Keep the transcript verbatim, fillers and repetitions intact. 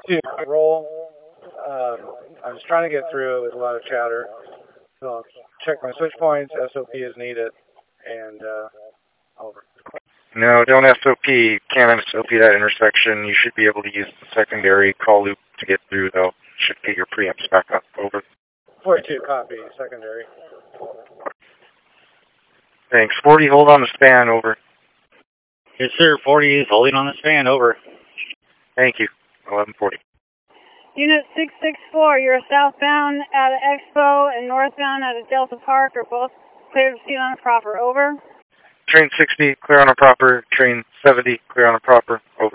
forty-two, roll. Um, I was trying to get through with a lot of chatter. So I'll check my switch points, S O P as needed, and uh, over. No, don't S O P. Can't S O P that intersection. You should be able to use the secondary call loop to get through, though. Should get your preamps back up. Over. forty-two, copy, secondary. Thanks. forty, hold on the span. Over. Yes, sir. forty is holding on the span. Over. Thank you. eleven forty. Unit six six four, you're southbound out of Expo and northbound out of Delta Park are both clear to proceed on a proper. Over. Train sixty, clear on a proper. Train seventy, clear on a proper. Over.